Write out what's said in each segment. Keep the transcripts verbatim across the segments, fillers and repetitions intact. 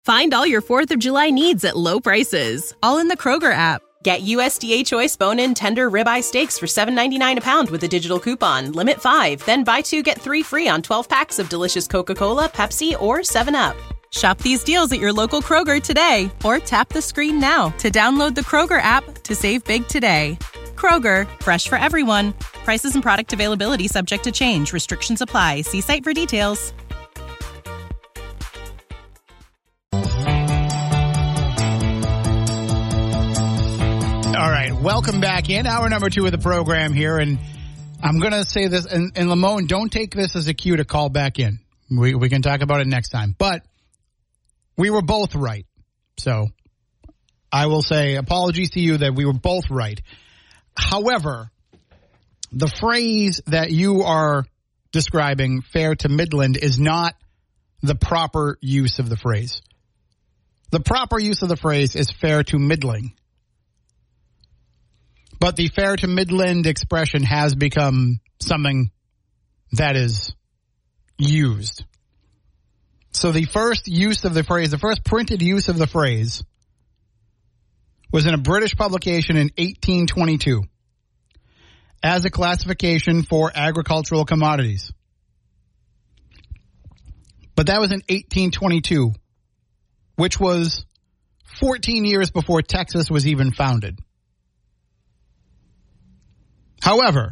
Find all your fourth of July needs at low prices, all in the Kroger app. Get U S D A Choice bone-in tender ribeye steaks for seven ninety-nine a pound with a digital coupon. Limit five. Then buy two, get three free on twelve packs of delicious Coca-Cola, Pepsi, or seven up. Shop these deals at your local Kroger today, or tap the screen now to download the Kroger app to save big today. Kroger, fresh for everyone. Prices and product availability subject to change. Restrictions apply. See site for details. All right, welcome back in. Hour number two of the program here, and I'm going to say this, and, and Lamone, don't take this as a cue to call back in. We, we can talk about it next time. But we were both right. So I will say apologies to you that we were both right. However, the phrase that you are describing, fair to Midland, is not the proper use of the phrase. The proper use of the phrase is fair to middling. But the fair to Midland expression has become something that is used. So the first use of the phrase, the first printed use of the phrase was in a British publication in eighteen twenty-two as a classification for agricultural commodities. But that was in eighteen twenty-two, which was fourteen years before Texas was even founded. However,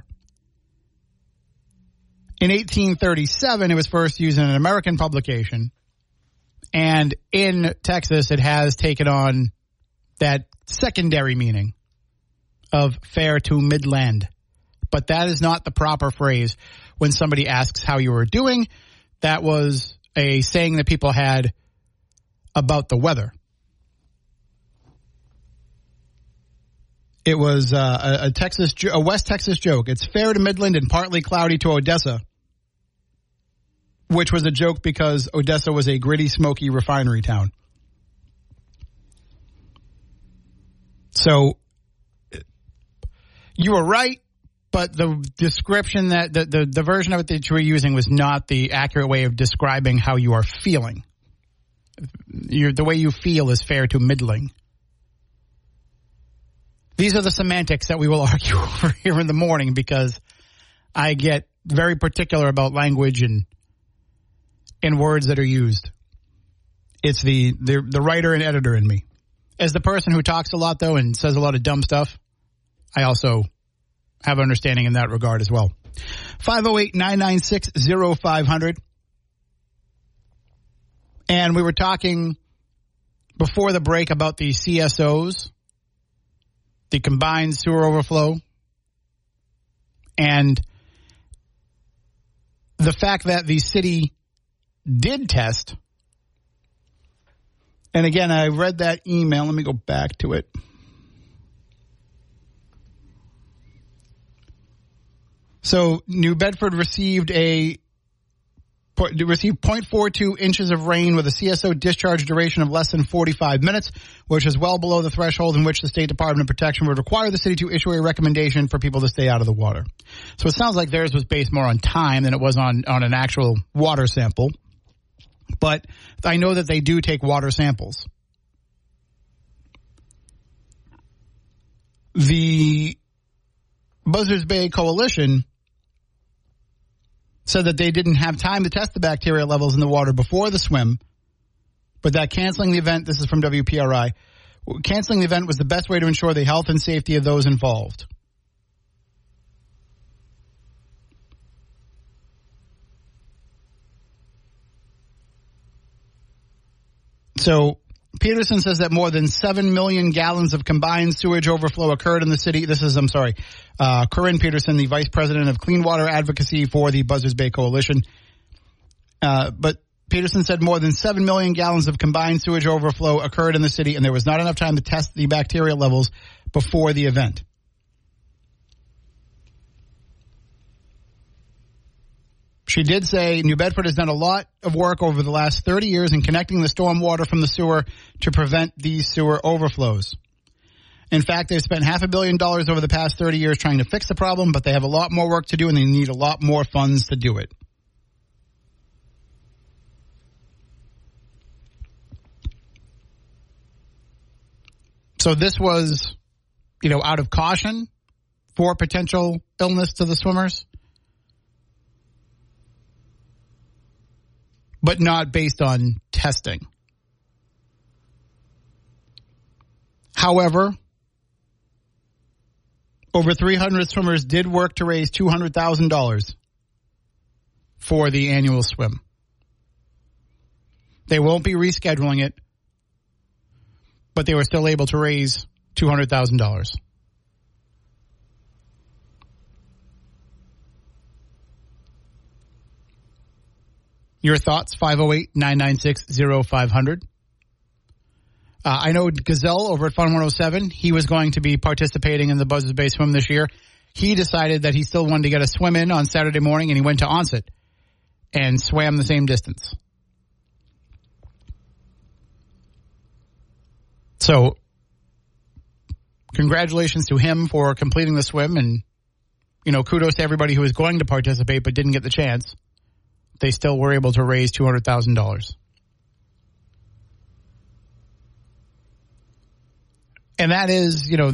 in eighteen thirty-seven, it was first used in an American publication, and in Texas, it has taken on that secondary meaning of fair to Midland. But that is not the proper phrase when somebody asks how you are doing. That was a saying that people had about the weather. It was uh, a, a Texas, a West Texas joke. It's fair to Midland and partly cloudy to Odessa, which was a joke because Odessa was a gritty, smoky refinery town. So you were right, but the description that the, the, the version of it that you were using was not the accurate way of describing how you are feeling. You're, the way you feel is fair to middling. These are the semantics that we will argue over here in the morning because I get very particular about language and and words that are used. It's the, the, the writer and editor in me. As the person who talks a lot, though, and says a lot of dumb stuff, I also have understanding in that regard as well. five oh eight, nine nine six, oh five hundred. And we were talking before the break about the C S Os, the combined sewer overflow, and the fact that the city did test. And again, I read that email. Let me go back to it. So New Bedford received a received zero point four two inches of rain with a C S O discharge duration of less than forty-five minutes, which is well below the threshold in which the State Department of Protection would require the city to issue a recommendation for people to stay out of the water. So it sounds like theirs was based more on time than it was on, on an actual water sample. But I know that they do take water samples. The Buzzards Bay Coalition said that they didn't have time to test the bacteria levels in the water before the swim, but that canceling the event, this is from W P R I, canceling the event was the best way to ensure the health and safety of those involved. So Peterson says that more than seven million gallons of combined sewage overflow occurred in the city. This is, I'm sorry, uh, Corinne Peterson, the vice president of clean water advocacy for the Buzzards Bay Coalition. Uh, but Peterson said more than seven million gallons of combined sewage overflow occurred in the city, and there was not enough time to test the bacteria levels before the event. She did say New Bedford has done a lot of work over the last thirty years in connecting the storm water from the sewer to prevent these sewer overflows. In fact, they've spent half a billion dollars over the past thirty years trying to fix the problem, but they have a lot more work to do and they need a lot more funds to do it. So this was, you know, out of caution for potential illness to the swimmers, but not based on testing. However, over three hundred swimmers did work to raise two hundred thousand dollars for the annual swim. They won't be rescheduling it, but they were still able to raise two hundred thousand dollars. Your thoughts, five oh eight, nine nine six, oh five hundred. Uh, I know Gazelle over at Fun one oh seven, he was going to be participating in the Buzzards Bay swim this year. He decided that he still wanted to get a swim in on Saturday morning, and he went to Onset and swam the same distance. So, congratulations to him for completing the swim, and, you know, kudos to everybody who was going to participate but didn't get the chance. They still were able to raise two hundred thousand dollars. And that is, you know,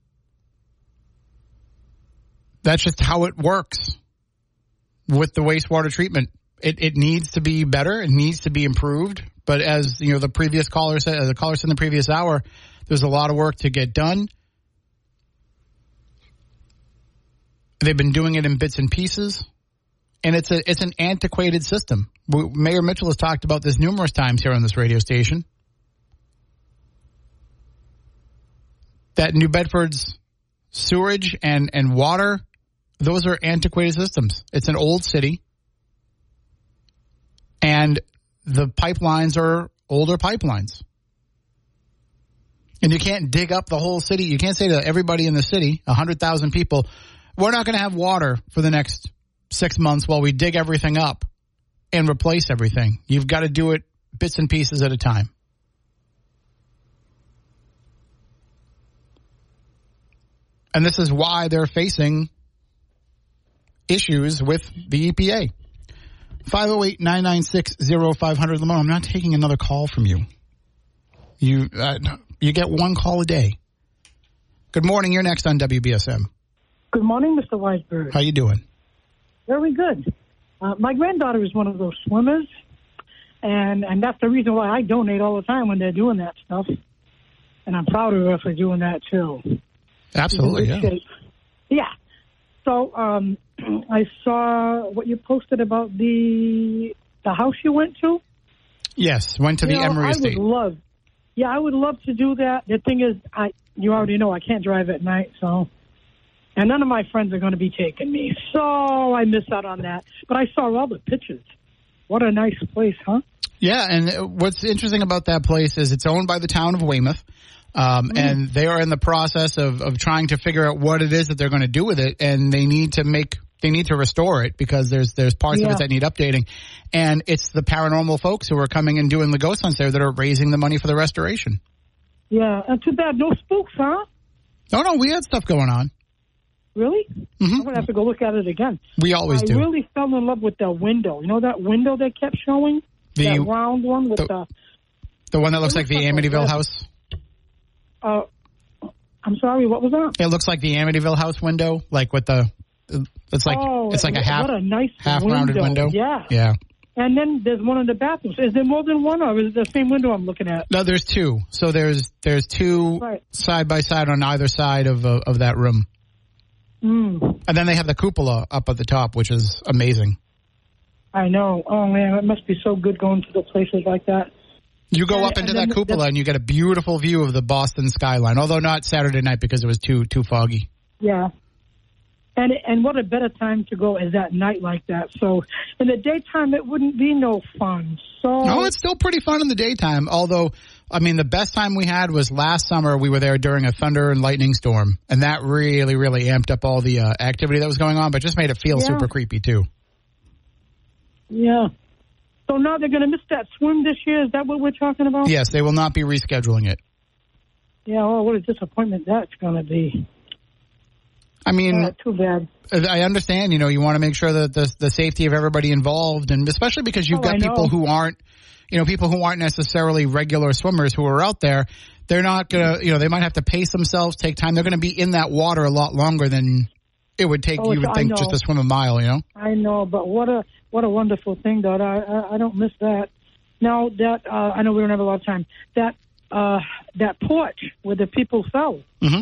that's just how it works with the wastewater treatment. It, it needs to be better. It needs to be improved. But as, you know, the previous caller said, the caller said in the previous hour, there's a lot of work to get done. They've been doing it in bits and pieces. And it's a it's an antiquated system. Mayor Mitchell has talked about this numerous times here on this radio station. That New Bedford's sewerage and, and water, those are antiquated systems. It's an old city. And the pipelines are older pipelines. And you can't dig up the whole city. You can't say to everybody in the city, one hundred thousand people, we're not going to have water for the next six months while we dig everything up and replace everything. You've got to do it bits and pieces at a time. And this is why they're facing issues with the E P A. five oh eight, nine nine six, oh five hundred. Lamont, I'm not taking another call from you. You uh, you get one call a day. Good morning. You're next on W B S M. Good morning, Mister Weisberg. How you doing? Very good. Uh, my granddaughter is one of those swimmers, and, and that's the reason why I donate all the time when they're doing that stuff. And I'm proud of her for doing that, too. Absolutely, yeah. Shape. Yeah. So um, I saw what you posted about the the house you went to. Yes, went to you the know, Emery I Estate. would love, yeah, I would love to do that. The thing is, I you already know I can't drive at night, so... And none of my friends are going to be taking me, so I miss out on that. But I saw all the pictures. What a nice place, huh? Yeah, and what's interesting about that place is it's owned by the town of Weymouth, um, mm. and they are in the process of, of trying to figure out what it is that they're going to do with it, and they need to make they need to restore it because there's there's parts yeah. of it that need updating, and it's the paranormal folks who are coming and doing the ghost hunts there that are raising the money for the restoration. Yeah, and too bad no spooks, huh? No, no, we had stuff going on. Really? Mm-hmm. I'm going to have to go look at it again. We always I do. I really fell in love with the window. You know that window they kept showing? The, that round one with the... The, the one that looks like the Amityville like house? Uh, I'm sorry, what was that? It looks like the Amityville house window, like with the... It's like oh, it's like a half, what a nice half-rounded window. window. Yeah. Yeah. And then there's one in the bathrooms. Is there more than one, or is it the same window I'm looking at? No, there's two. So there's there's two right. side by side on either side of uh, of that room. Mm. And then they have the cupola up at the top, which is amazing. I know. Oh, man, it must be so good going to the places like that. You go and, up into that then, cupola and you get a beautiful view of the Boston skyline, although not Saturday night because it was too too foggy. Yeah. And and what a better time to go is at night like that. So in the daytime, it wouldn't be no fun. So No, it's still pretty fun in the daytime, although... I mean, the best time we had was last summer. We were there during a thunder and lightning storm, and that really, really amped up all the uh, activity that was going on, but just made it feel yeah. super creepy, too. Yeah. So now they're going to miss that swim this year? Is that what we're talking about? Yes, they will not be rescheduling it. Yeah, oh, what a disappointment that's going to be. I mean, uh, too bad. I understand, you know, you want to make sure that the, the safety of everybody involved, and especially because you've oh, got I people know. who aren't, you know, people who aren't necessarily regular swimmers who are out there, they're not going to, you know, they might have to pace themselves, take time. They're going to be in that water a lot longer than it would take, Oh, you would I think, know. just to swim a mile, you know? I know, but what a what a wonderful thing, though. I I, I don't miss that. Now that uh, I know we don't have a lot of time. That uh, that porch where the people fell. Mm-hmm.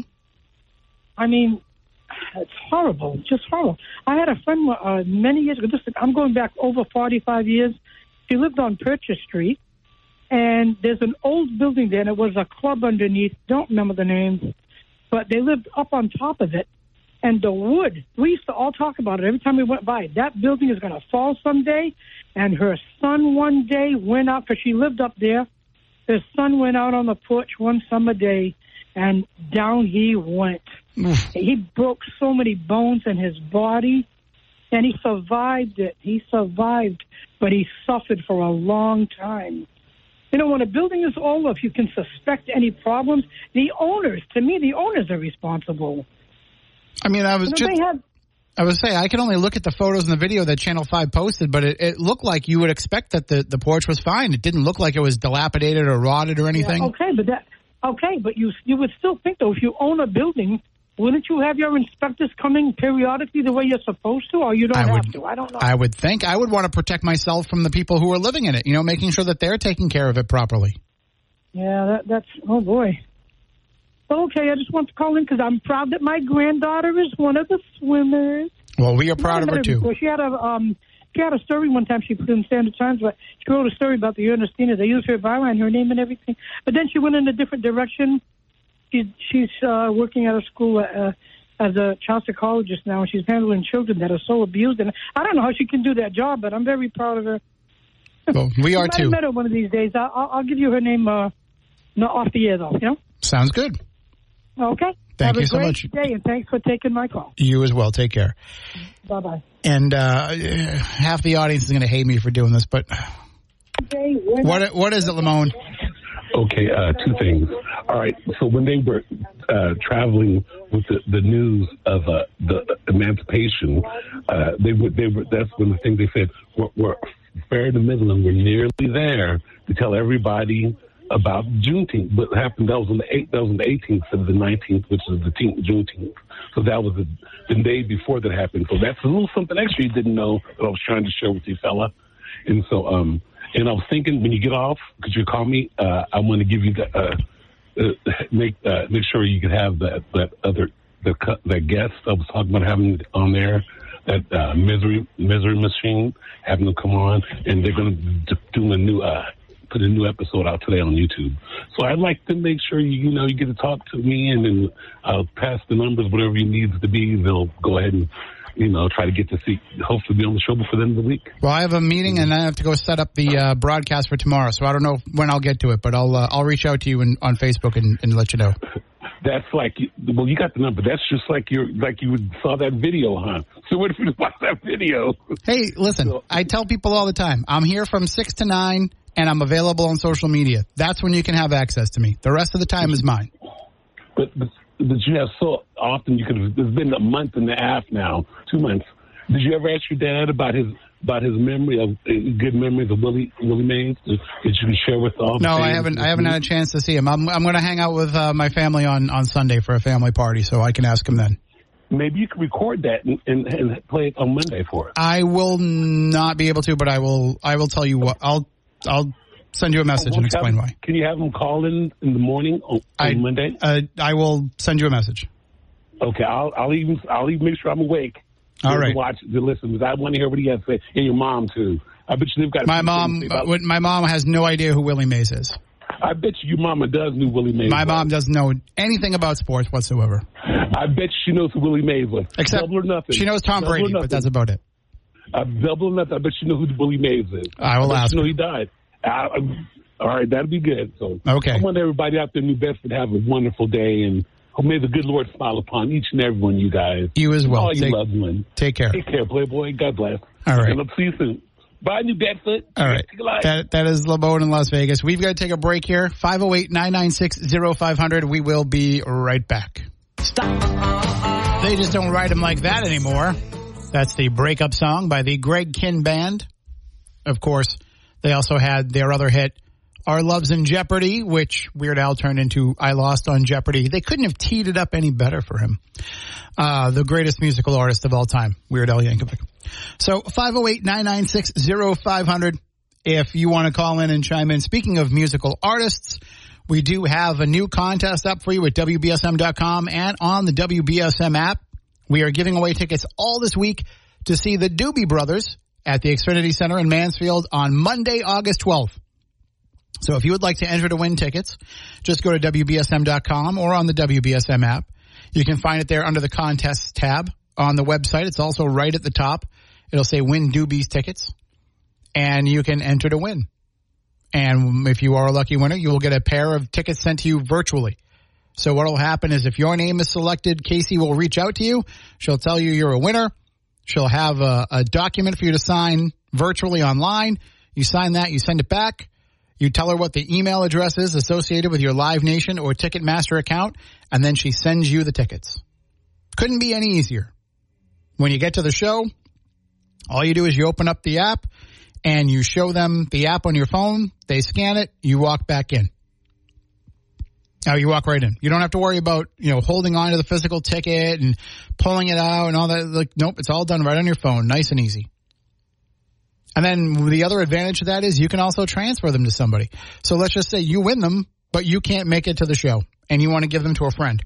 I mean, it's horrible, just horrible. I had a friend uh, many years ago. This, I'm going back over forty-five years. She lived on Purchase Street, and there's an old building there, and it was a club underneath. Don't remember the name, but they lived up on top of it. And the wood, we used to all talk about it every time we went by. That building is going to fall someday. And her son one day went out, because she lived up there. Her son went out on the porch one summer day, and down he went. He broke so many bones in his body, and he survived it. He survived, but he suffered for a long time. You know, when a building is old, if you can suspect any problems, the owners, to me, the owners are responsible. I mean, I was You know, just, they had, I was saying, I can only look at the photos and the video that Channel five posted, but it, it looked like you would expect that the, the porch was fine. It didn't look like it was dilapidated or rotted or anything. Yeah, okay, but that okay, but you you would still think, though, if you own a building, wouldn't you have your inspectors coming periodically the way you're supposed to, or you don't I have would, to? I don't know. I would think. I would want to protect myself from the people who are living in it, you know, making sure that they're taking care of it properly. Yeah, that, that's, oh, boy. Okay, I just want to call in because I'm proud that my granddaughter is one of the swimmers. Well, we are proud of her, too. Before. She had a um, she had a story one time she put in Standard Times, but she wrote a story about the Ernestina. They used her byline, her name and everything. But then she went in a different direction. She's, she's uh, working at a school uh, as a child psychologist now, and she's handling children that are so abused. And I don't know how she can do that job, but I'm very proud of her. Well, we are, I too. might have met her one of these days. I'll, I'll, I'll give you her name uh, not off the air, though, you know? Sounds good. Okay. Thank Have you so a great much. day, and thanks for taking my call. You as well. Take care. Bye-bye. And uh, half the audience is going to hate me for doing this, but what what is it, Lamone? Okay, uh, two things. All right, so when they were uh, traveling with the, the news of uh, the emancipation, uh, they were they were. That's when the thing they said we're, we're fair in the middle, and we're nearly there to tell everybody about Juneteenth. What happened? That was on the eighth. That was on the eighteenth of the nineteenth, which is the Juneteenth. So that was the, the day before that happened. So that's a little something extra you didn't know that I was trying to share with you, fella. And so, um, and I was thinking when you get off, could you call me? Uh, I want to give you the uh, uh, make uh, make sure you can have that that other the that guest I was talking about having on there. That uh, misery misery machine, having them come on, and they're going to do a new. Uh, put a new episode out today on YouTube. So I'd like to make sure, you, you know, you get to talk to me, and then I'll pass the numbers, whatever you need to be. They'll go ahead and, you know, try to get to see, hopefully be on the show before the end of the week. Well, I have a meeting, and I have to go set up the uh, broadcast for tomorrow, so I don't know when I'll get to it, but I'll uh, I'll reach out to you in, on Facebook and, and let you know. That's like, well, you got the number. That's just like you like you saw that video, huh? So what if you watch that video? Hey, listen, So, I tell people all the time, I'm here from six to nine, and I'm available on social media. That's when you can have access to me. The rest of the time is mine. But but, but you have so often, you could have, it's been a month and a half now, two months. Did you ever ask your dad about his about his memory of uh, good memories of Willie Willie Mays that you can share with all? No, the I haven't. I haven't had a chance to see him. I'm I'm going to hang out with uh, my family on, on Sunday for a family party, so I can ask him then. Maybe you could record that and, and, and play it on Monday for us. I will not be able to, but I will. I will tell you what. I'll I'll send you a message We'll and explain have, why. Can you have them call in in the morning on, I, on Monday? Uh, I will send you a message. Okay, I'll I'll even I'll even make sure I'm awake. All to right. Watch to listen because I want to hear what he has to say. And your mom too. I bet you they've got. My mom. About, Uh, my mom has no idea who Willie Mays is. I bet you your mama does know Willie Mays. My was. mom doesn't know anything about sports whatsoever. I bet she knows who Willie Mays was. Except double or nothing. She knows Tom double Brady, but that's about it. Uh, double or nothing. I bet she knows who Willie Mays is. I will I bet ask You know her. he died. Uh, um, all right, that'll be good. So Okay. I want everybody out there in New Bedford to have a wonderful day, and may the good Lord smile upon each and every one of you guys. You as well. All you Take, loved ones. take care. Take care, Playboy. God bless. All right. And I'll see you soon. Bye, New Bedford. All right. Take a life. That, that is LeBone in Las Vegas. We've got to take a break here. five oh eight, nine nine six, oh five hundred. We will be right back. Stop. They just don't write them like that anymore. That's the breakup song by the Greg Kihn Band. Of course, they also had their other hit, Our Love's in Jeopardy, which Weird Al turned into I Lost on Jeopardy. They couldn't have teed it up any better for him. Uh, the greatest musical artist of all time, Weird Al Yankovic. So five oh eight, nine nine six, oh five hundred if you want to call in and chime in. Speaking of musical artists, we do have a new contest up for you at W B S M dot com and on the W B S M app. We are giving away tickets all this week to see the Doobie Brothers at the Xfinity Center in Mansfield on Monday, August twelfth. So if you would like to enter to win tickets, just go to W B S M dot com or on the W B S M app. You can find it there under the contests tab on the website. It's also right at the top. It'll say win Doobies tickets, and you can enter to win. And if you are a lucky winner, you will get a pair of tickets sent to you virtually. So what will happen is if your name is selected, Casey will reach out to you. She'll tell you you're a winner. She'll have a, a document for you to sign virtually online. You sign that, you send it back. You tell her what the email address is associated with your Live Nation or Ticketmaster account, and then she sends you the tickets. Couldn't be any easier. When you get to the show, all you do is you open up the app, and you show them the app on your phone. They scan it. You walk back in. Now you walk right in. You don't have to worry about, you know, holding on to the physical ticket and pulling it out and all that. Like, nope, it's all done right on your phone. Nice and easy. And then the other advantage of that is you can also transfer them to somebody. So let's just say you win them, but you can't make it to the show and you want to give them to a friend.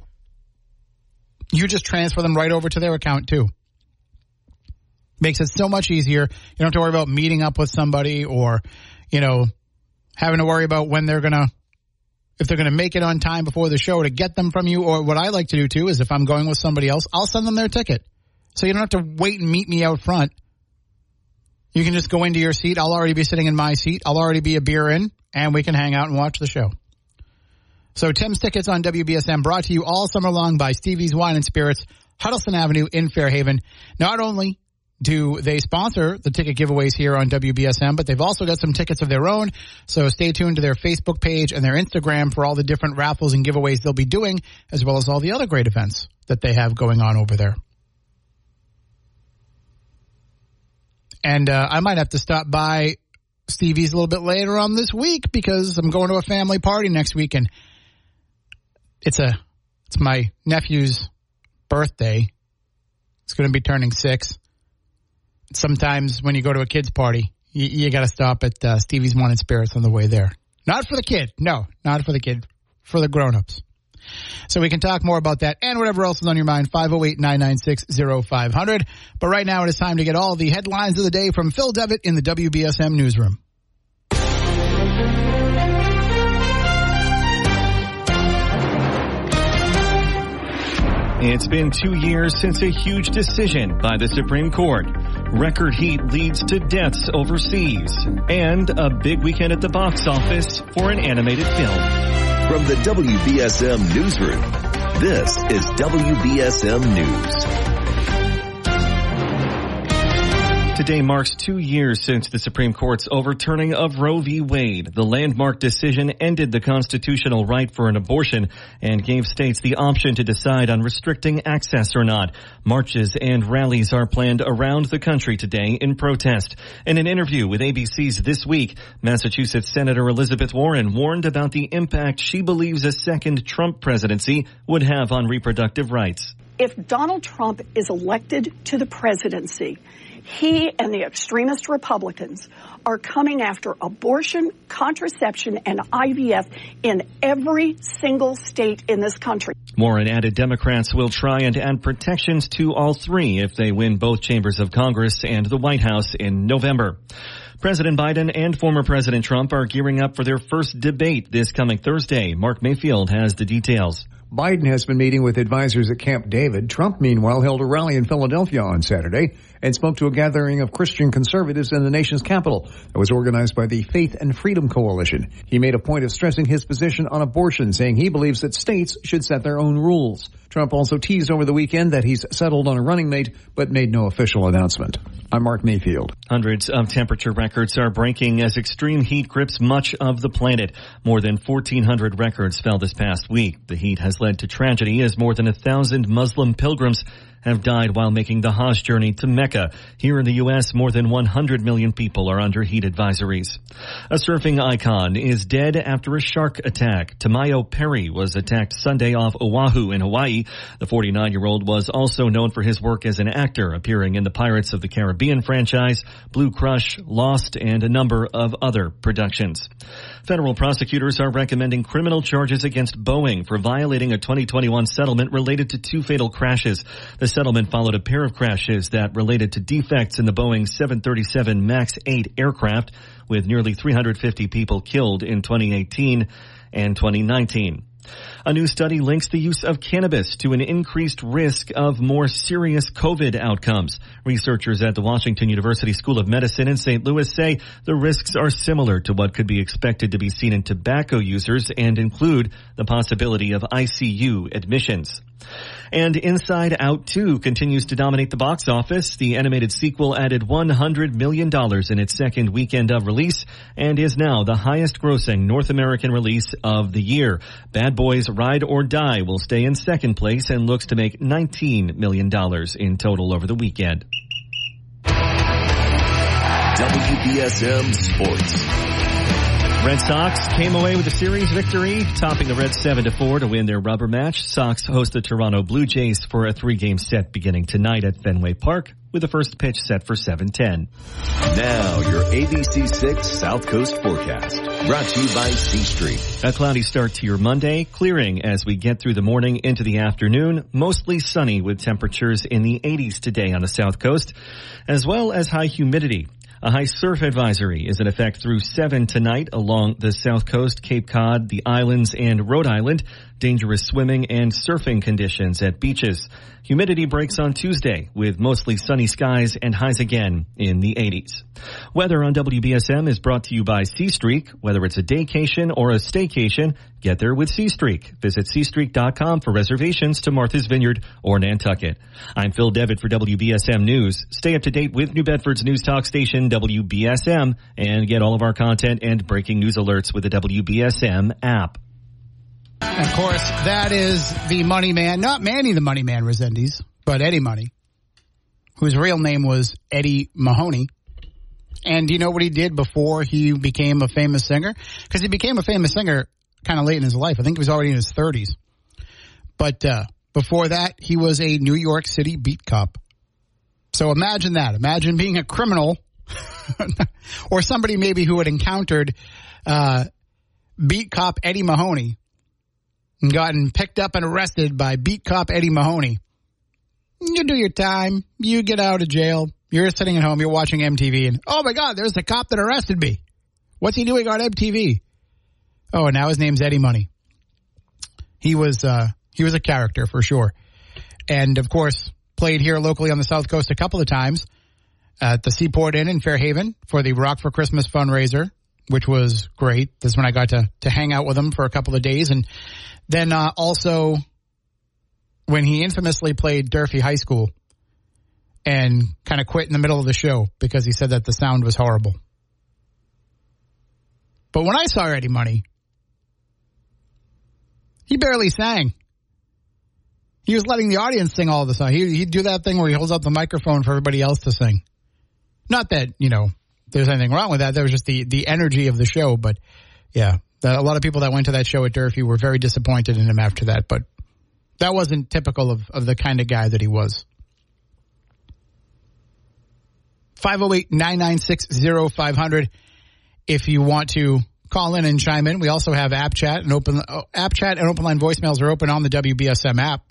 You just transfer them right over to their account too. Makes it so much easier. You don't have to worry about meeting up with somebody or, you know, having to worry about when they're going to, if they're going to make it on time before the show to get them from you. Or what I like to do too is if I'm going with somebody else, I'll send them their ticket. So you don't have to wait and meet me out front. You can just go into your seat. I'll already be sitting in my seat. I'll already be a beer in, and we can hang out and watch the show. So Tim's Tickets on W B S M brought to you all summer long by Stevie's Wine and Spirits, Huddleston Avenue in Fairhaven. Not only do they sponsor the ticket giveaways here on W B S M, but they've also got some tickets of their own. So stay tuned to their Facebook page and their Instagram for all the different raffles and giveaways they'll be doing, as well as all the other great events that they have going on over there. And uh, I might have to stop by Stevie's a little bit later on this week because I'm going to a family party next week, and it's a it's my nephew's birthday. It's going to be turning six. Sometimes when you go to a kid's party, you, you got to stop at uh, Stevie's Wine and Spirits on the way there. Not for the kid. No, not for the kid. For the grown-ups. So we can talk more about that and whatever else is on your mind, five oh eight, nine nine six, oh five hundred. But right now it is time to get all the headlines of the day from Phil Devitt in the W B S M newsroom. It's been two years since a huge decision by the Supreme Court. Record heat leads to deaths overseas. And a big weekend at the box office for an animated film. From the W B S M newsroom, this is W B S M News. Today marks two years since the Supreme Court's overturning of Roe v. Wade. The landmark decision ended the constitutional right for an abortion and gave states the option to decide on restricting access or not. Marches and rallies are planned around the country today in protest. In an interview with A B C's This Week, Massachusetts Senator Elizabeth Warren warned about the impact she believes a second Trump presidency would have on reproductive rights. If Donald Trump is elected to the presidency, he and the extremist Republicans are coming after abortion, contraception, and I V F in every single state in this country. Warren added Democrats will try and add protections to all three if they win both chambers of Congress and the White House in November. President Biden and former President Trump are gearing up for their first debate this coming Thursday. Mark Mayfield has the details. Biden has been meeting with advisors at Camp David. Trump, meanwhile, held a rally in Philadelphia on Saturday and spoke to a gathering of Christian conservatives in the nation's capital that was organized by the Faith and Freedom Coalition. He made a point of stressing his position on abortion, saying he believes that states should set their own rules. Trump also teased over the weekend that he's settled on a running mate, but made no official announcement. I'm Mark Mayfield. Hundreds of temperature records are breaking as extreme heat grips much of the planet. More than fourteen hundred records fell this past week. The heat has led to tragedy as more than a thousand Muslim pilgrims have died while making the Hajj journey to Mecca. Here in the U S, more than one hundred million people are under heat advisories. A surfing icon is dead after a shark attack. Tamayo Perry was attacked Sunday off Oahu in Hawaii. The forty-nine-year-old was also known for his work as an actor, appearing in the Pirates of the Caribbean franchise, Blue Crush, Lost, and a number of other productions. Federal prosecutors are recommending criminal charges against Boeing for violating a twenty twenty-one settlement related to two fatal crashes. The settlement followed a pair of crashes that related to defects in the Boeing seven thirty-seven MAX eight aircraft, with nearly three hundred fifty people killed in twenty eighteen and twenty nineteen. A new study links the use of cannabis to an increased risk of more serious COVID outcomes. Researchers at the Washington University School of Medicine in Saint Louis say the risks are similar to what could be expected to be seen in tobacco users and include the possibility of I C U admissions. And Inside Out two continues to dominate the box office. The animated sequel added one hundred million dollars in its second weekend of release and is now the highest grossing North American release of the year. Bad Boys Ride or Die will stay in second place and looks to make nineteen million dollars in total over the weekend. W B S M Sports. Red Sox came away with a series victory, topping the Reds seven to four to win their rubber match. Sox host the Toronto Blue Jays for a three-game set beginning tonight at Fenway Park, with the first pitch set for seven ten. Now, your A B C six South Coast forecast, brought to you by C Street. A cloudy start to your Monday, clearing as we get through the morning into the afternoon. Mostly sunny with temperatures in the eighties today on the South Coast, as well as high humidity. A high surf advisory is in effect through seven tonight along the South Coast, Cape Cod, the islands, and Rhode Island. Dangerous swimming and surfing conditions at beaches. Humidity breaks on Tuesday with mostly sunny skies and highs again in the eighties. Weather on W B S M is brought to you by C-Streak. Whether it's a daycation or a staycation, get there with C-Streak. Visit c streak dot com for reservations to Martha's Vineyard or Nantucket. I'm Phil Devitt for W B S M News. Stay up to date with New Bedford's news talk station, W B S M, and get all of our content and breaking news alerts with the W B S M app. Of course, that is the Money Man, not Manny the Money Man Resendiz, but Eddie Money, whose real name was Eddie Mahoney. And do you know what he did before he became a famous singer? Because he became a famous singer kind of late in his life. I think he was already in his thirties. But uh, before that, he was a New York City beat cop. So imagine that. Imagine being a criminal or somebody maybe who had encountered uh, beat cop Eddie Mahoney and gotten picked up and arrested by beat cop Eddie Mahoney. You do your time. You get out of jail. You're sitting at home. You're watching M T V. And, oh, my God, there's the cop that arrested me. What's he doing on M T V? Oh, and now his name's Eddie Money. He was uh, he was a character for sure. And, of course, played here locally on the South Coast a couple of times at the Seaport Inn in Fairhaven for the Rock for Christmas fundraiser, which was great. This is when I got to, to hang out with him for a couple of days. And then uh, also when he infamously played Durfee High School and kind of quit in the middle of the show because he said that the sound was horrible. But when I saw Eddie Money, he barely sang. He was letting the audience sing all the time. He, he'd do that thing where he holds up the microphone for everybody else to sing. Not that, you know, there's anything wrong with that. That was just the, the energy of the show. But, yeah, that, a lot of people that went to that show at Durfee were very disappointed in him after that. But that wasn't typical of, of the kind of guy that he was. five oh eight, nine nine six, oh five hundred if you want to call in and chime in. We also have app chat and open uh, app chat and open line voicemails are open on the W B S M app.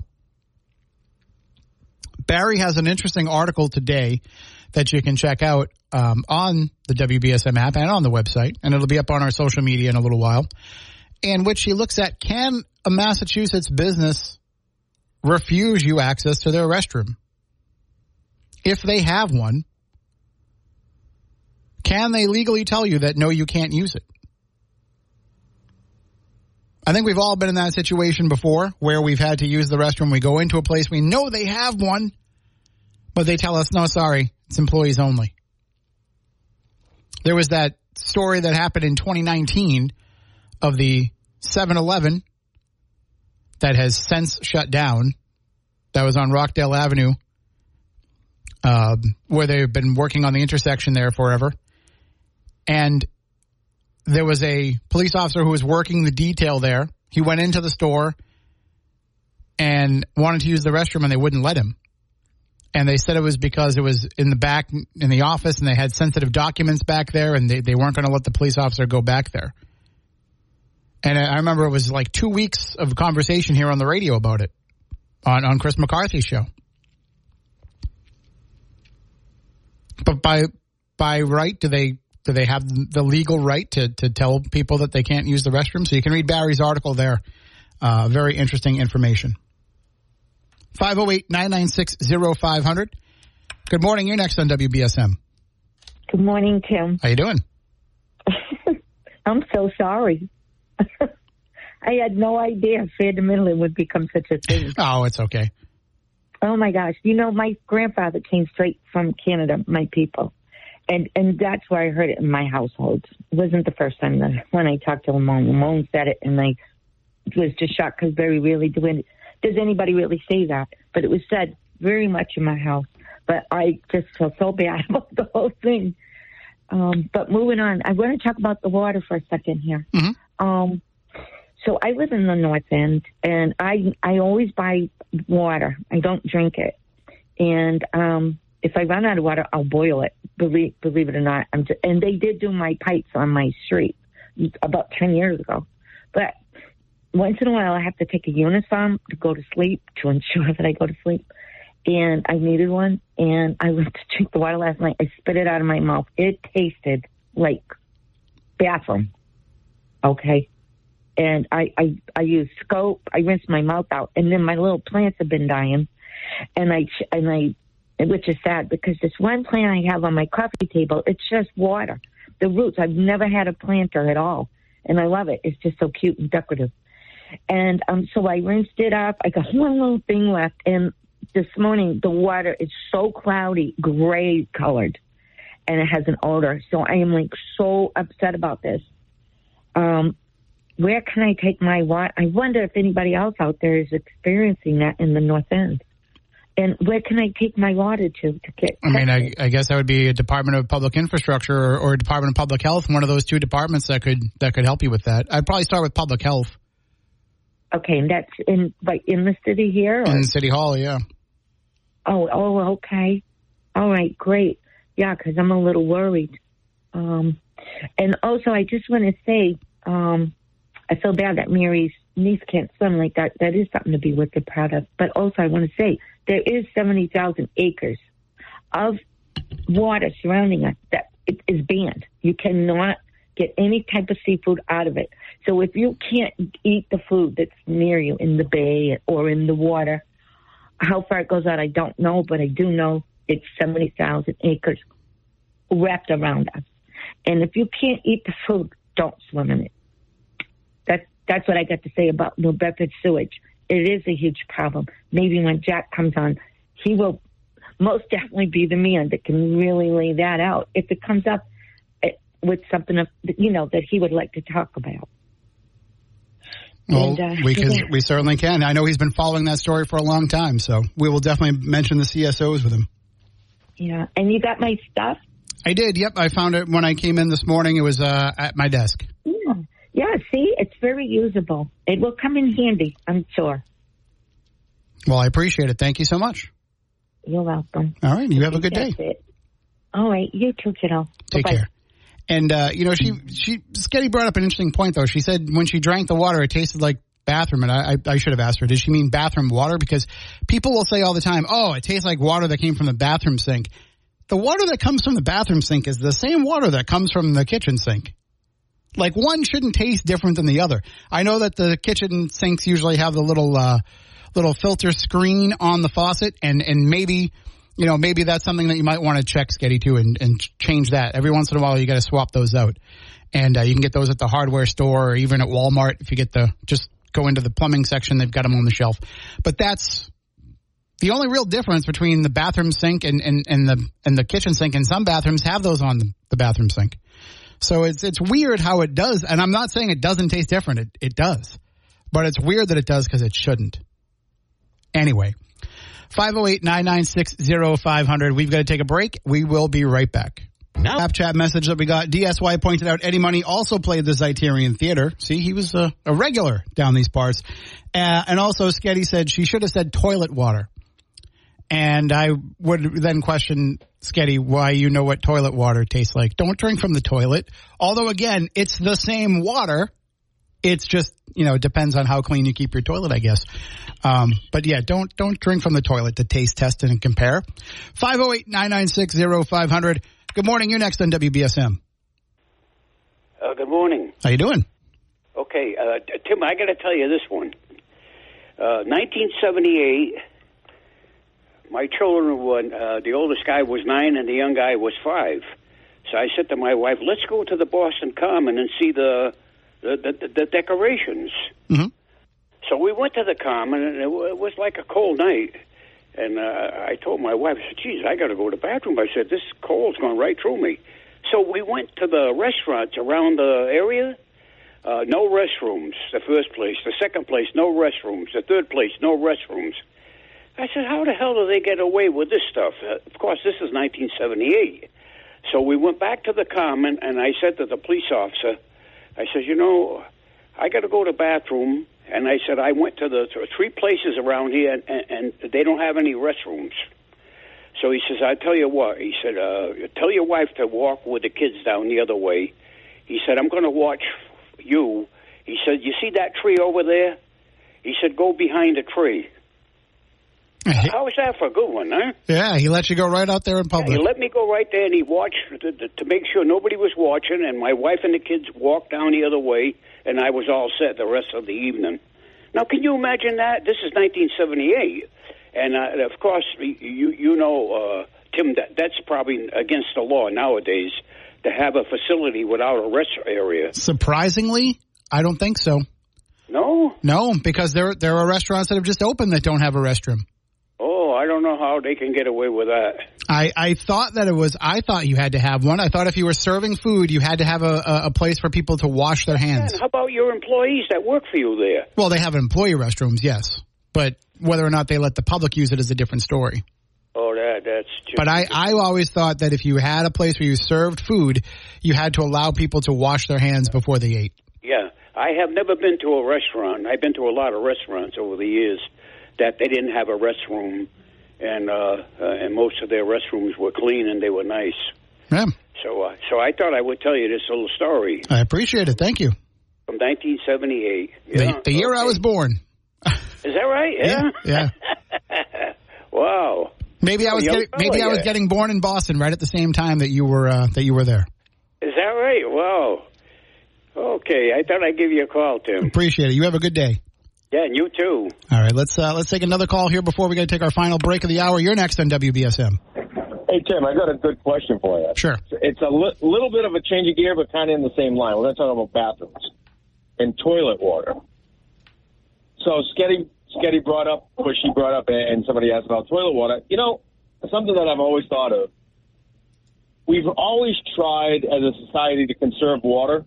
Barry has an interesting article today that you can check out um, on the W B S M app and on the website, and it'll be up on our social media in a little while, in which he looks at, can a Massachusetts business refuse you access to their restroom? If they have one, can they legally tell you that, no, you can't use it? I think we've all been in that situation before where we've had to use the restroom. We go into a place, we know they have one, but they tell us, no, sorry, it's employees only. There was that story that happened in twenty nineteen of the seven eleven that has since shut down that was on Rockdale Avenue, uh, where they've been working on the intersection there forever. And there was a police officer who was working the detail there. He went into the store and wanted to use the restroom, and they wouldn't let him. And they said it was because it was in the back in the office, and they had sensitive documents back there, and they, they weren't going to let the police officer go back there. And I remember it was like two weeks of conversation here on the radio about it on, on Chris McCarthy's show. But by by right, do they do they have the legal right to, to tell people that they can't use the restroom? So you can read Barry's article there. Uh, very interesting information. five oh eight, nine nine six, oh five hundred. Good morning. You're next on W B S M. Good morning, Tim. How you doing? I'm so sorry. I had no idea Fair to Midland would become such a thing. Oh, it's okay. Oh, my gosh. You know, my grandfather came straight from Canada, my people. And and that's where I heard it in my household. It wasn't the first time that when I talked to Lamone. Lamone said it, and I was just shocked because very rarely do any, does anybody really say that. But it was said very much in my house. But I just feel so bad about the whole thing. Um, but moving on, I want to talk about the water for a second here. Mm-hmm. Um, so I live in the North End, and I I always buy water. I don't drink it. And um, if I run out of water, I'll boil it, believe, believe it or not. I'm just, and they did do my pipes on my street about ten years ago. But once in a while, I have to take a Unisom to go to sleep to ensure that I go to sleep. And I needed one, and I went to drink the water last night. I spit it out of my mouth. It tasted like bathroom. Okay. And I, I, I used scope. I rinsed my mouth out, and then my little plants have been dying. And I, and I, which is sad because this one plant I have on my coffee table, it's just water. The roots, I've never had a planter at all. And I love it. It's just so cute and decorative. And um, so I rinsed it up. I got one little thing left. And this morning, the water is so cloudy, gray colored, and it has an odor. So I am like so upset about this. Um, where can I take my water? I wonder if anybody else out there is experiencing that in the North End. And where can I take my water to to get? I mean, I, I guess that would be a Department of Public Infrastructure or, or a Department of Public Health. One of those two departments that could that could help you with that. I'd probably start with Public Health. Okay, and that's in like in the city here? Or? In City Hall, yeah. Oh, oh, okay. All right, great. Yeah, because I'm a little worried. Um, and also, I just want to say, um, I feel bad that Mary's niece can't swim like that. That is something to be wicked proud of. But also, I want to say, there is seventy thousand acres of water surrounding us that it is banned. You cannot get any type of seafood out of it. So if you can't eat the food that's near you in the bay or in the water, how far it goes out, I don't know, but I do know it's seventy thousand acres wrapped around us. And if you can't eat the food, don't swim in it. That, that's what I got to say about New Bedford sewage. It is a huge problem. Maybe when Jack comes on, he will most definitely be the man that can really lay that out if it comes up with something, of, you know, that he would like to talk about. Well, and, uh, we can, yeah. we certainly can. I know he's been following that story for a long time, so we will definitely mention the C S Os with him. Yeah, and you got my stuff? I did, yep. I found it when I came in this morning. It was uh, at my desk. Yeah. yeah, see, it's very usable. It will come in handy, I'm sure. Well, I appreciate it. Thank you so much. You're welcome. All right, you have a good That's day. It. All right, you too, kiddo. Take Bye-bye. care. And, uh, you know, she, she, Sketty brought up an interesting point, though. She said when she drank the water, it tasted like bathroom. And I, I, I should have asked her, did she mean bathroom water? Because people will say all the time, oh, it tastes like water that came from the bathroom sink. The water that comes from the bathroom sink is the same water that comes from the kitchen sink. Like, one shouldn't taste different than the other. I know that the kitchen sinks usually have the little, uh, little filter screen on the faucet, and, and maybe, you know, maybe that's something that you might want to check, Sketty, too, and, and change that. Every once in a while, you got to swap those out. And uh, you can get those at the hardware store or even at Walmart. If you get the, just go into the plumbing section, they've got them on the shelf. But that's the only real difference between the bathroom sink and, and, and the and the kitchen sink. And some bathrooms have those on the, the bathroom sink. So it's it's weird how it does. And I'm not saying it doesn't taste different. It, it does. But it's weird that it does because it shouldn't. Anyway. five oh eight, nine nine six, oh five hundred. We've got to take a break. We will be right back. Now, Snapchat message that we got. D S Y pointed out Eddie Money also played the Zeiterion Theater. See, he was a, a regular down these parts. Uh, and also, Sketty said she should have said toilet water. And I would then question, Sketty, why you know what toilet water tastes like. Don't drink from the toilet. Although, again, it's the same water. It's just, you know, it depends on how clean you keep your toilet, I guess. Um, but yeah, don't don't drink from the toilet to taste test and compare. five oh eight, nine nine six, oh five hundred. Good morning. You're next on W B S M. Uh, good morning. How you doing? Okay, uh, Tim, I got to tell you this one. Uh, nineteen seventy-eight, my children were, uh, the oldest guy was nine and the young guy was five. So I said to my wife, let's go to the Boston Common and see the the, the, the decorations. Mm-hmm. So we went to the Common, and it, w- it was like a cold night. And uh, I told my wife, I said, geez, I got to go to the bathroom. I said, this cold's going right through me. So we went to the restaurants around the area. Uh, no restrooms, the first place. The second place, no restrooms. The third place, no restrooms. I said, how the hell do they get away with this stuff? Uh, of course, this is nineteen seventy-eight. So we went back to the Common, and I said to the police officer, I said, you know, I got to go to the bathroom. And I said, I went to the to three places around here, and, and, and they don't have any restrooms. So he says, I tell you what. He said, uh, tell your wife to walk with the kids down the other way. He said, I'm going to watch you. He said, you see that tree over there? He said, go behind the tree. How is that for a good one, huh? Yeah, he let you go right out there in public. Yeah, he let me go right there, and he watched to, to, to make sure nobody was watching, and my wife and the kids walked down the other way, and I was all set the rest of the evening. Now, can you imagine that? This is nineteen seventy-eight, and uh, of course, you you know, uh, Tim, that, that's probably against the law nowadays to have a facility without a rest area. Surprisingly, I don't think so. No? No, because there there are restaurants that have just opened that don't have a restroom. Oh, I don't know how they can get away with that. I, I thought that it was, I thought you had to have one. I thought if you were serving food, you had to have a, a, a place for people to wash their hands. And how about your employees that work for you there? Well, they have employee restrooms, yes. But whether or not they let the public use it is a different story. Oh, that that's just... But I, I always thought that if you had a place where you served food, you had to allow people to wash their hands before they ate. Yeah. I have never been to a restaurant. I've been to a lot of restaurants over the years that they didn't have a restroom, and uh, uh, and most of their restrooms were clean and they were nice. Yeah. So, uh, so I thought I would tell you this little story. I appreciate it. Thank you. From nineteen seventy-eight. The, Yeah, the year okay. I was born. Is that right? Yeah. Yeah. yeah. Wow. Maybe I was young getting, maybe fella, I was yeah. getting born in Boston right at the same time that you were uh, that you were there. Is that right? Wow. Okay, I thought I'd give you a call, Tim. Appreciate it. You have a good day. Yeah, and you too. All right, let's uh, let's take another call here before we got to take our final break of the hour. You're next on W B S M. Hey, Tim, I got a good question for you. Sure. It's a li- little bit of a change of gear, but kind of in the same line. We're going to talk about bathrooms and toilet water. So Sketty, Sketty brought up, what she brought up, and somebody asked about toilet water. You know, something that I've always thought of. We've always tried as a society to conserve water,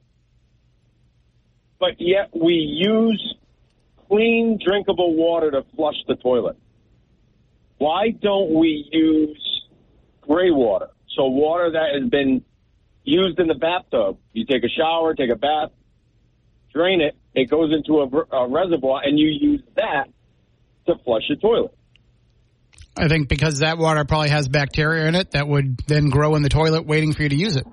but yet we use clean, drinkable water to flush the toilet. Why don't we use gray water? So water that has been used in the bathtub. You take a shower, take a bath, drain it, it goes into a, a reservoir, and you use that to flush your toilet. I think because that water probably has bacteria in it that would then grow in the toilet waiting for you to use it.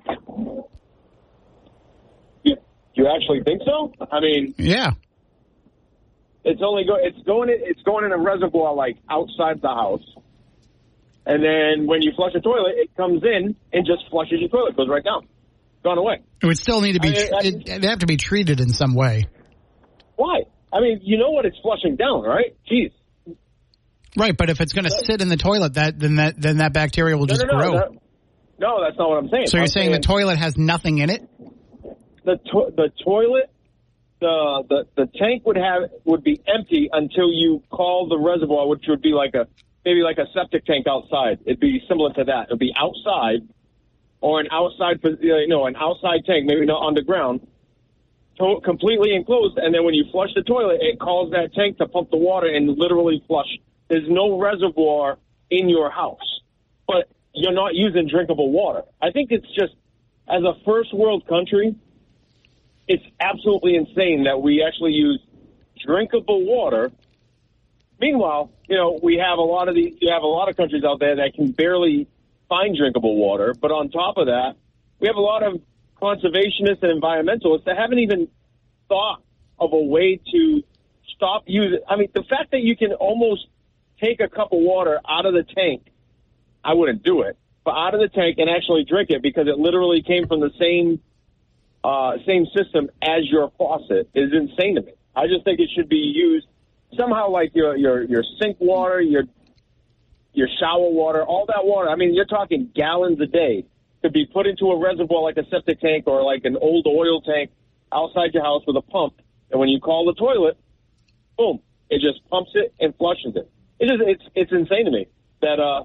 You, you actually think so? I mean... Yeah. It's only go. It's going. In, it's going in a reservoir like outside the house, and then when you flush a toilet, it comes in and just flushes your toilet. Goes right down, gone away. It would still need to be. I mean, I, it, it'd have to be treated in some way. Why? I mean, you know what it's flushing down, right? Jeez. Right, but if it's going to sit in the toilet, that then that then that bacteria will No, just no, no, grow. no, no, that's not what I'm saying. So you're I'm saying, saying the toilet has nothing in it? the to- the toilet. The, the the tank would have would be empty until you call the reservoir, which would be like a maybe like a septic tank outside. It'd be similar to that. It'd be outside, or an outside, you know, an outside tank, maybe not underground, to- completely enclosed. And then when you flush the toilet, it calls that tank to pump the water and literally flush there's no reservoir in your house, but you're not using drinkable water. I think it's just, as a first world country, it's absolutely insane that we actually use drinkable water. Meanwhile, you know, we have a lot of the, you have a lot of countries out there that can barely find drinkable water. But on top of that, we have a lot of conservationists and environmentalists that haven't even thought of a way to stop using. I mean, the fact that you can almost take a cup of water out of the tank, I wouldn't do it, but out of the tank and actually drink it because it literally came from the same uh, same system as your faucet is insane to me. I just think it should be used somehow like your your, your sink water, your your shower water, all that water. I mean, you're talking gallons a day could be put into a reservoir like a septic tank or like an old oil tank outside your house with a pump. And when you call the toilet, boom, it just pumps it and flushes it. It just, it's it's insane to me that, uh,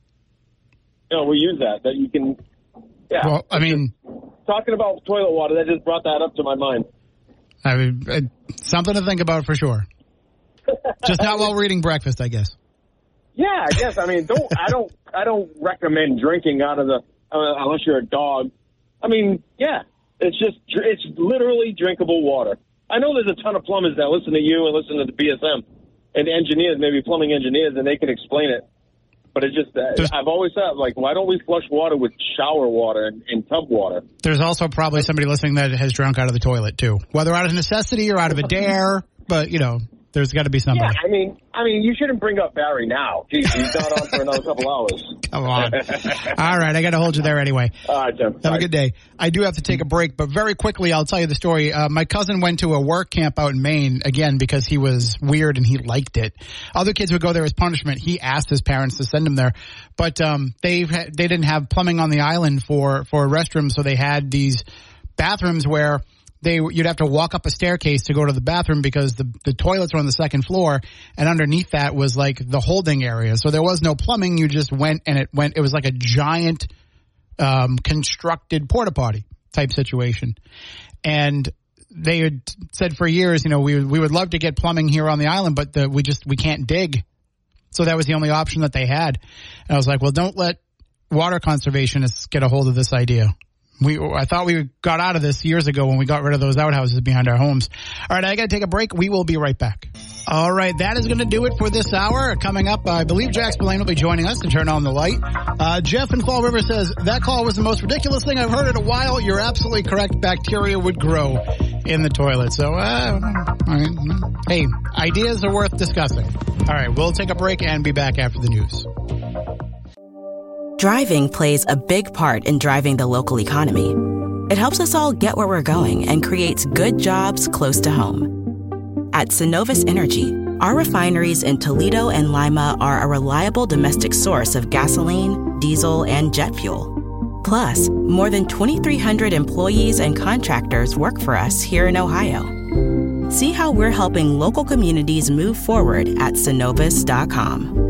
you know, we use that, that you can, yeah. Well, I mean, talking about toilet water, that just brought that up to my mind. I mean, uh, something to think about for sure. Just not while we're eating breakfast, I guess. Yeah, I guess. I mean, don't I don't I don't recommend drinking out of the uh, unless you're a dog. I mean, yeah, it's just it's literally drinkable water. I know there's a ton of plumbers that listen to you and listen to the B S M and engineers, maybe plumbing engineers, and they can explain it. But it's just uh, I've always thought, like, why don't we flush water with shower water and, and tub water? There's also probably somebody listening that has drunk out of the toilet too, whether out of necessity or out of a dare. But you know. There's got to be somebody. Yeah, I mean, I mean, you shouldn't bring up Barry now. Jeez, he's not on for another couple hours. Come on. All right, I got to hold you there anyway. All right, Tim. Have Bye. a good day. I do have to take a break, but very quickly, I'll tell you the story. Uh, my cousin went to a work camp out in Maine, again, because he was weird and he liked it. Other kids would go there as punishment. He asked his parents to send him there. But um, they they didn't have plumbing on the island for, for restrooms, so they had these bathrooms where They you'd have to walk up a staircase to go to the bathroom because the the toilets were on the second floor, and underneath that was like the holding area. So there was no plumbing. You just went and it went. It was like a giant um, constructed porta potty type situation. And they had said for years, you know, we we would love to get plumbing here on the island, but the, we just we can't dig. So that was the only option that they had. And I was like, well, don't let water conservationists get a hold of this idea. We, I thought we got out of this years ago when we got rid of those outhouses behind our homes. All right, I got to take a break. We will be right back. All right, that is going to do it for this hour. Coming up, I believe Jack Spillane will be joining us to turn on the light. Uh, Jeff in Fall River says, that call was the most ridiculous thing I've heard in a while. You're absolutely correct. Bacteria would grow in the toilet. So, uh, I mean, hey, ideas are worth discussing. All right, we'll take a break and be back after the news. Driving plays a big part in driving the local economy. It helps us all get where we're going and creates good jobs close to home. At Synovus Energy, our refineries in Toledo and Lima are a reliable domestic source of gasoline, diesel, and jet fuel. Plus, more than twenty-three hundred employees and contractors work for us here in Ohio. See how we're helping local communities move forward at Synovus dot com.